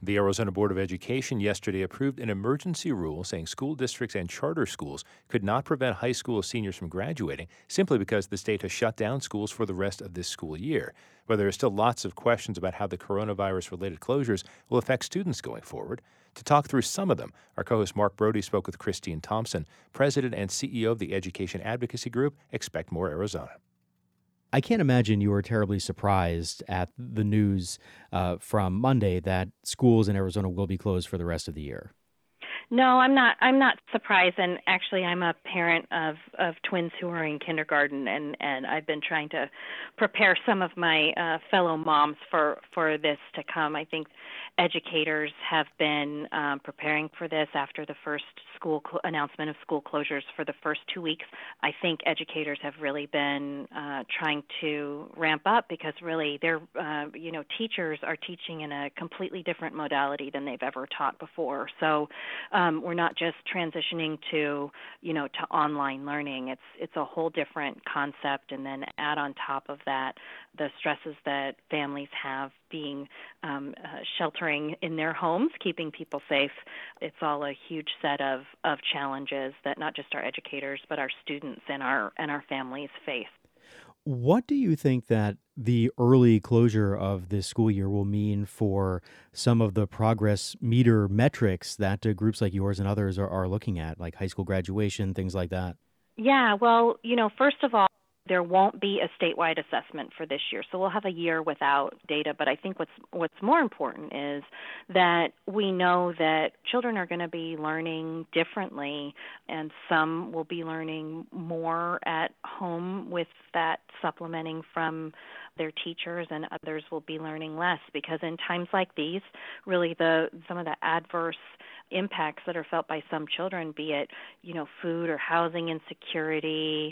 The Arizona Board of Education yesterday approved an emergency rule saying school districts and charter schools could not prevent high school seniors from graduating simply because the state has shut down schools for the rest of this school year. But there are still lots of questions about how the coronavirus-related closures will affect students going forward. To talk through some of them, our co-host Mark Brody spoke with Christine Thompson, president and CEO of the education advocacy group Expect More Arizona. I can't imagine you were terribly surprised at the news from Monday that schools in Arizona will be closed for the rest of the year. No, I'm not. I'm not surprised, and actually, I'm a parent of twins who are in kindergarten, and I've been trying to prepare some of my fellow moms for this to come. I think educators have been preparing for this after the first announcement of school closures for the first 2 weeks. I think educators have really been trying to ramp up because really they're teachers are teaching in a completely different modality than they've ever taught before. So we're not just transitioning to online learning. It's a whole different concept, and then add on top of that the stresses that families have being sheltering in their homes, keeping people safe. It's all a huge set of challenges that not just our educators but our students and our families face. What do you think that the early closure of this school year will mean for some of the progress meter metrics that groups like yours and others are looking at, like high school graduation, things like that? Yeah, well, first of all, there won't be a statewide assessment for this year, so we'll have a year without data. But I think what's more important is that we know that children are going to be learning differently, and some will be learning more at home with that supplementing from their teachers, and others will be learning less, because in times like these, really some of the adverse impacts that are felt by some children, be it food or housing insecurity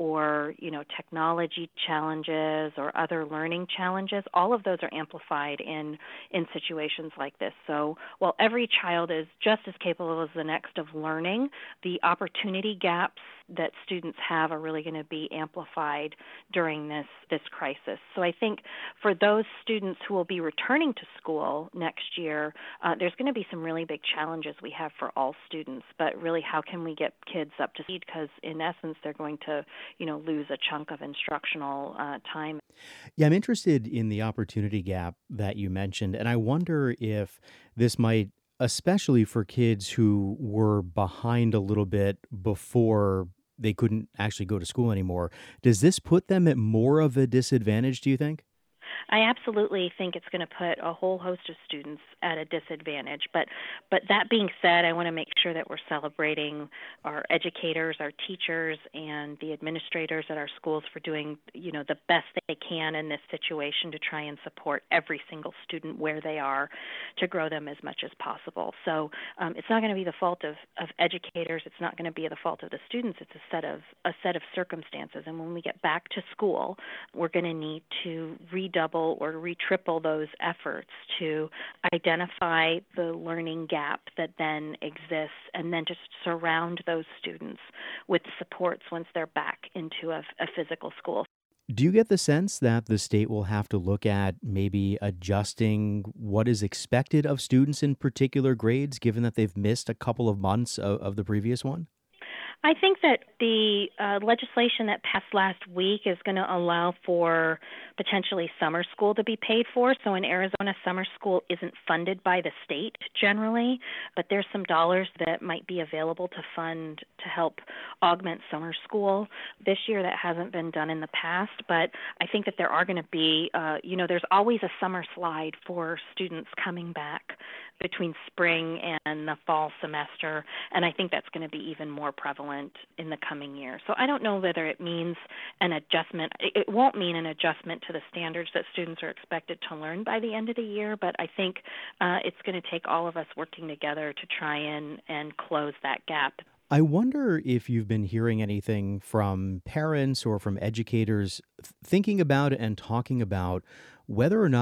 or technology challenges or other learning challenges, all of those are amplified in situations like this. So while every child is just as capable as the next of learning, the opportunity gaps that students have are really going to be amplified during this crisis. So I think for those students who will be returning to school next year, there's going to be some really big challenges we have for all students. But really, how can we get kids up to speed? Because in essence, they're going to lose a chunk of instructional time. Yeah, I'm interested in the opportunity gap that you mentioned, and I wonder if this might, especially for kids who were behind a little bit before they couldn't actually go to school anymore, does this put them at more of a disadvantage, do you think? I absolutely think it's going to put a whole host of students at a disadvantage. But that being said, I want to make sure that we're celebrating our educators, our teachers, and the administrators at our schools for doing, the best they can in this situation to try and support every single student where they are to grow them as much as possible. So it's not going to be the fault of educators. It's not going to be the fault of the students. It's a set of circumstances. And when we get back to school, we're going to need to redouble or re-triple those efforts to identify the learning gap that then exists, and then just surround those students with supports once they're back into a physical school. Do you get the sense that the state will have to look at maybe adjusting what is expected of students in particular grades, given that they've missed a couple of months of the previous one? I think that the legislation that passed last week is going to allow for potentially summer school to be paid for. So in Arizona, summer school isn't funded by the state generally, but there's some dollars that might be available to fund to help augment summer school this year. That hasn't been done in the past, but I think that there are going to be, there's always a summer slide for students coming back between spring and the fall semester, and I think that's going to be even more prevalent in the coming year. So I don't know whether it means an adjustment. It won't mean an adjustment to the standards that students are expected to learn by the end of the year, but I think it's going to take all of us working together to try and close that gap. I wonder if you've been hearing anything from parents or from educators thinking about and talking about whether or not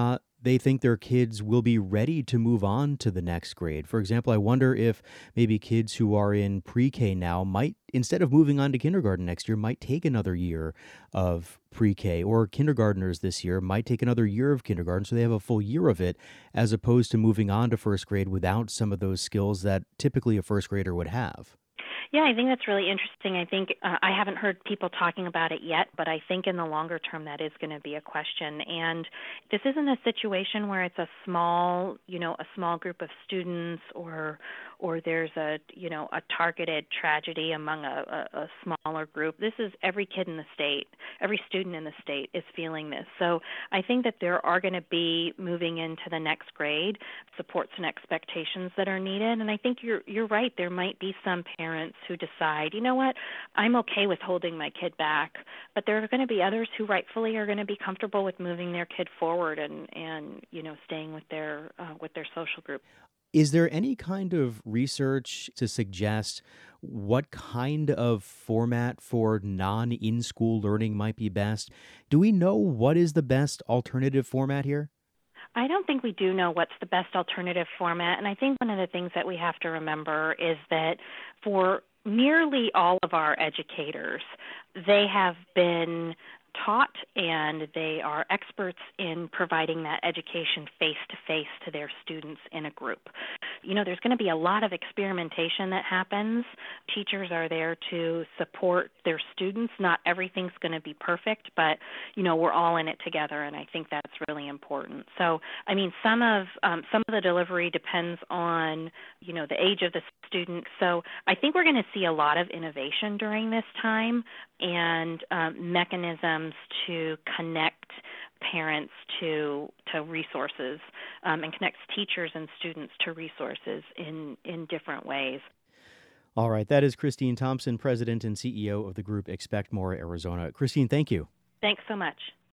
they think their kids will be ready to move on to the next grade. For example, I wonder if maybe kids who are in pre-K now might, instead of moving on to kindergarten next year, might take another year of pre-K, or kindergartners this year might take another year of kindergarten so they have a full year of it, as opposed to moving on to first grade without some of those skills that typically a first grader would have. Yeah, I think that's really interesting. I think I haven't heard people talking about it yet, but I think in the longer term that is going to be a question. And this isn't a situation where it's a small, a small group of students, or there's a targeted tragedy among a smaller group. This is every kid in the state, every student in the state is feeling this. So I think that there are going to be, moving into the next grade, supports and expectations that are needed. And I think you're right. There might be some parents who decide, you know what, I'm okay with holding my kid back, but there are going to be others who rightfully are going to be comfortable with moving their kid forward and staying with their social group. Is there any kind of research to suggest what kind of format for non-in-school learning might be best? Do we know what is the best alternative format here? I don't think we do know what's the best alternative format, and I think one of the things that we have to remember is that for nearly all of our educators, they have been taught and they are experts in providing that education face-to-face to their students in a group. There's going to be a lot of experimentation that happens. Teachers are there to support their students. Not everything's going to be perfect, but, we're all in it together, and I think that's really important. So, some of the delivery depends on, the age of the student. So I think we're going to see a lot of innovation during this time and mechanisms to connect parents to resources and connects teachers and students to resources in different ways. All right. That is Christine Thompson, President and CEO of the group Expect More Arizona. Christine, thank you. Thanks so much.